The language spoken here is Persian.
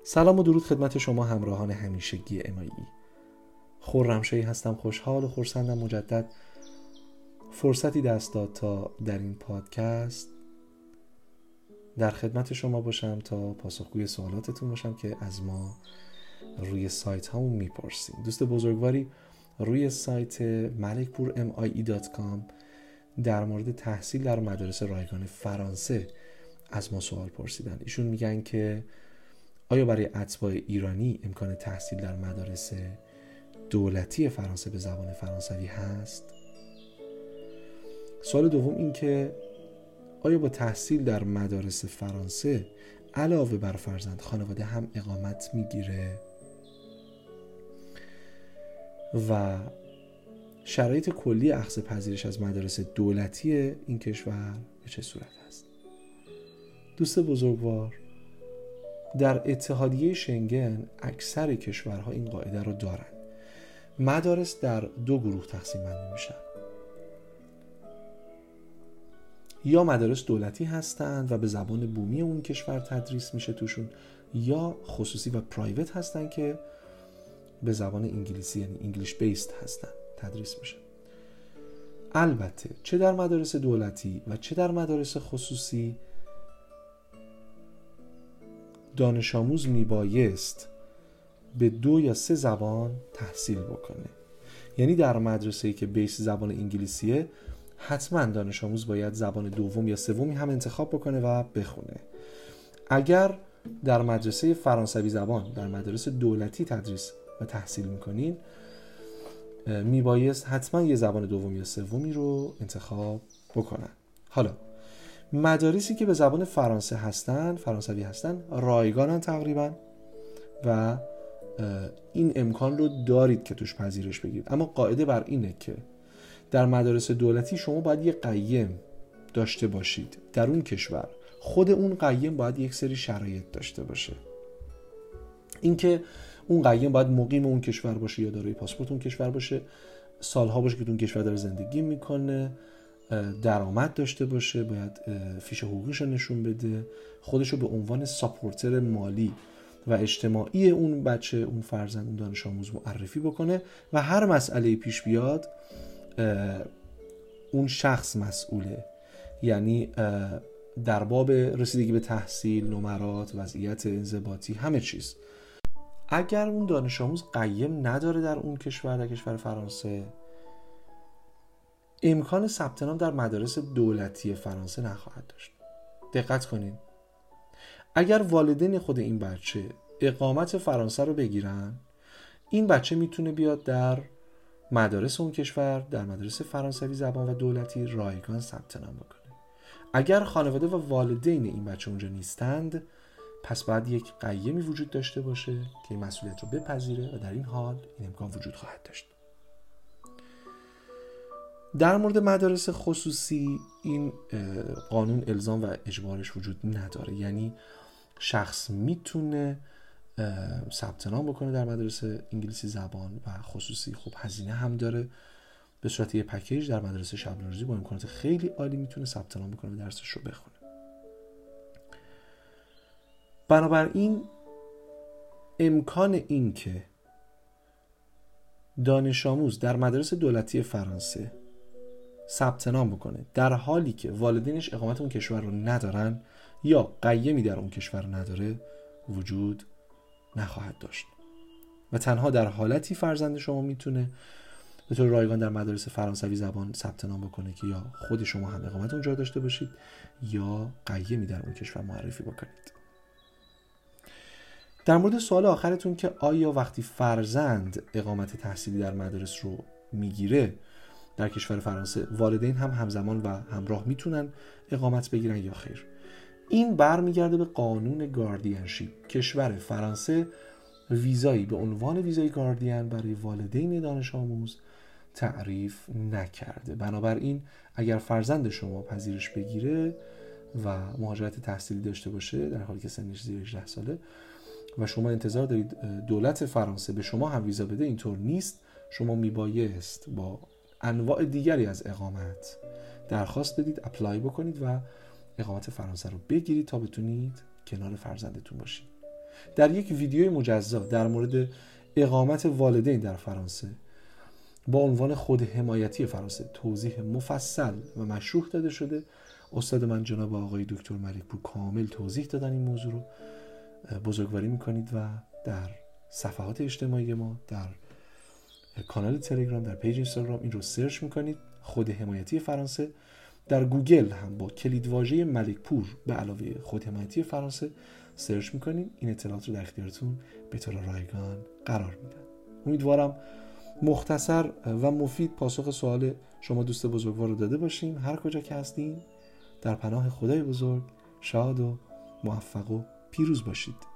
سلام و درود خدمت شما همراهان همیشگی امایی. خرمشاهی هستم. خوشحال و خرسندم مجدد فرصتی دست داد تا در این پادکست در خدمت شما باشم تا پاسخگوی سوالاتتون باشم که از ما روی سایت همون میپرسیم. دوست بزرگواری روی سایت malikpurmie.com در مورد تحصیل در مدارس رایگان فرانسه از ما سوال پرسیدن. ایشون میگن که آیا برای اتباع ایرانی امکان تحصیل در مدارس دولتی فرانسه به زبان فرانسوی هست؟ سوال دوم این که آیا با تحصیل در مدارس فرانسه علاوه بر فرزند خانواده هم اقامت میگیره؟ و شرایط کلی اخذ پذیرش از مدارس دولتی این کشور به چه صورت است؟ دوست بزرگوار، در اتحادیه شنگن اکثر کشورها این قاعده رو دارن. مدارس در دو گروه تقسیم بندی میشن. یا مدارس دولتی هستند و به زبان بومی اون کشور تدریس میشه توشون، یا خصوصی و پرایوت هستن که به زبان انگلیسی یعنی انگلیش بیسد هستن تدریس میشه. البته چه در مدارس دولتی و چه در مدارس خصوصی دانش آموز میبایست به 2 یا 3 زبان تحصیل بکنه. یعنی در مدرسه‌ای که بیس زبان انگلیسیه حتما دانش آموز باید زبان دوم یا سومی هم انتخاب بکنه و بخونه. اگر در مدرسه فرانسوی زبان در مدارس دولتی تدریس و تحصیل میکنین میبایست حتما یه زبان دوم یا سومی رو انتخاب بکنن. حالا مدارسی که به زبان فرانسوی هستن رایگانن تقریبا و این امکان رو دارید که توش پذیرش بگیرید. اما قاعده بر اینه که در مدارس دولتی شما باید یه قیم داشته باشید در اون کشور. خود اون قیم باید یک سری شرایط داشته باشه. اینکه اون قیم باید مقیم اون کشور باشه یا دارای پاسپورت اون کشور باشه، سالها باشه که اون کشور داره زندگی میکنه، درآمد داشته باشه، باید فیش حقوقیش رو نشون بده، خودش رو به عنوان ساپورتر مالی و اجتماعی اون بچه، اون فرزند، اون دانش آموز معرفی بکنه و هر مسئله پیش بیاد اون شخص مسئوله. یعنی در باب رسیدگی به تحصیل، نمرات، وضعیت انضباطی، همه چیز. اگر اون دانش آموز قیم نداره در اون کشور، در کشور فرانسه، امکان ثبت نام در مدارس دولتی فرانسه نخواهد داشت. دقت کنین، اگر والدین خود این بچه اقامت فرانسه رو بگیرن، این بچه میتونه بیاد در مدارس اون کشور، در مدارس فرانسوی زبان و دولتی رایگان ثبت نام بکنه. اگر خانواده و والدین این بچه اونجا نیستند، پس باید یک قیمی وجود داشته باشه که این مسئولیت رو بپذیره و در این حال این امکان وجود خواهد داشت. در مورد مدارس خصوصی این قانون الزام و اجبارش وجود نداره. یعنی شخص میتونه ثبت نام بکنه در مدارس انگلیسی زبان و خصوصی. خب هزینه هم داره، به صورت یه پکیج در مدرسه شبانه روزی با امکانات خیلی عالی میتونه ثبت نام بکنه و درسش رو بخونه. بنابراین امکان این که دانش آموز در مدارس دولتی فرانسه ثبت نام بکنه در حالی که والدینش اقامت اون کشور رو ندارن یا قیمی در اون کشور نداره وجود نخواهد داشت و تنها در حالتی فرزند شما میتونه به طور رایگان در مدارس فرانسوی زبان ثبت نام بکنه که یا خود شما هم اقامت اونجا داشته باشید یا قیمی در اون کشور معرفی بکنید. در مورد سوال آخرتون که آیا وقتی فرزند اقامت تحصیلی در مدارس رو میگیره در کشور فرانسه والدین هم همزمان و همراه میتونن اقامت بگیرن یا خیر، این برمیگرده به قانون گاردینشیپ. کشور فرانسه ویزایی به عنوان ویزای گاردین برای والدین دانش آموز تعریف نکرده. بنابراین اگر فرزند شما پذیرش بگیره و مهاجرت تحصیلی داشته باشه در حالی که سنش زیر 18 ساله و شما انتظار دارید دولت فرانسه به شما هم ویزا بده، اینطور نیست. شما میبایست با انواع دیگری از اقامت درخواست بدید، اپلای بکنید و اقامت فرانسه رو بگیرید تا بتونید کنار فرزندتون باشید. در یک ویدیوی مجزا در مورد اقامت والدین در فرانسه با عنوان خود حمایتی فرانسه توضیح مفصل و مشروح داده شده. استاد من جناب آقای دکتر ملکپور کامل توضیح دادن این موضوع رو. بزرگواری میکنید و در صفحات اجتماعی ما، در کانال تلگرام، در پیج اینستاگرام این رو سرچ میکنید، خود حمایتی فرانسه. در گوگل هم با کلیدواژه ملکپور به علاوه خود حمایتی فرانسه سرچ میکنید. این اطلاعات رو در اختیارتون به طور رایگان قرار میدن. امیدوارم مختصر و مفید پاسخ سوال شما دوست بزرگوار رو داده باشیم. هر کجا که هستین در پناه خدای بزرگ شاد و موفق و پیروز باشید.